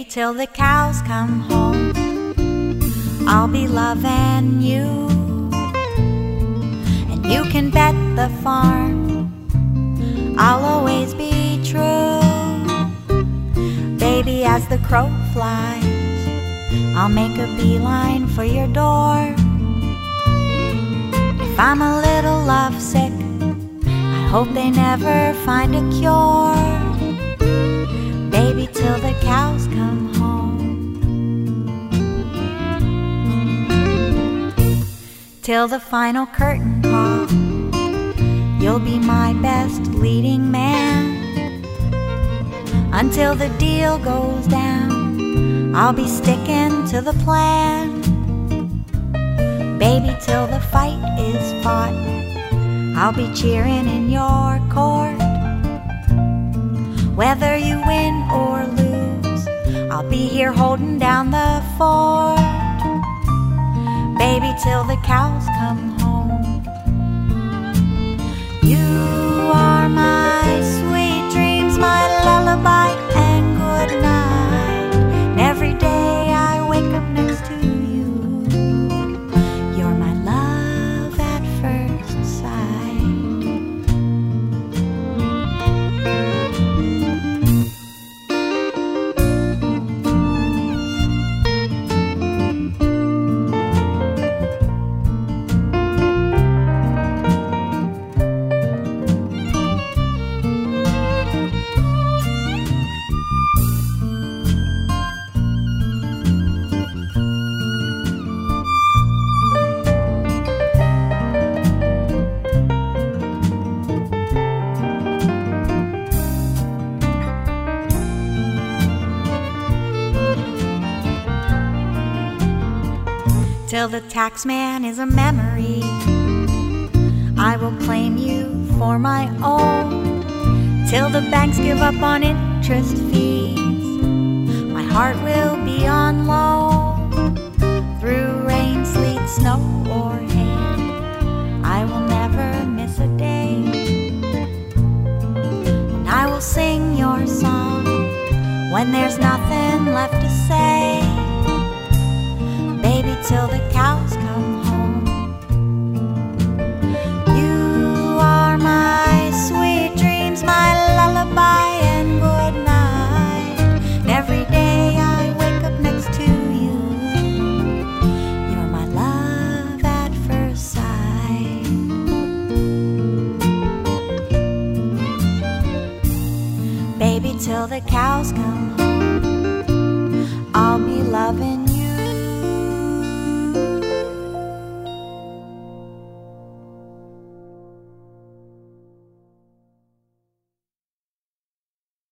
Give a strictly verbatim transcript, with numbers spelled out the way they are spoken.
till the cows come home. I'll be loving you, and you can bet the farm I'll always be true. Baby, as the crow flies, I'll make a beeline for your door. If I'm a little lovesick, I hope they never find a cure. Baby, till the cows come home. Till the final curtain call, you'll be my best leading man. Until the deal goes down, I'll be sticking to the plan. Baby, till the fight is fought, I'll be cheering in your court. Whether you win or lose, I'll be here holding down the fort. Baby, till the cows come home. You are my sweet dreams, my lullaby and good night. And every day I wake up next to you, you're my love at first sight. Till the taxman is a memory, I will claim you for my own. Till the banks give up on interest fees, my heart will be on loan. Through rain, sleet, snow, or hail, I will never miss a day. And I will sing your song when there's nothing left to say. Baby, till the cows come home. You are my sweet dreams, my lullaby and good night. And every day I wake up next to you, you're my love at first sight. Baby, till the cows come home, I'll be loving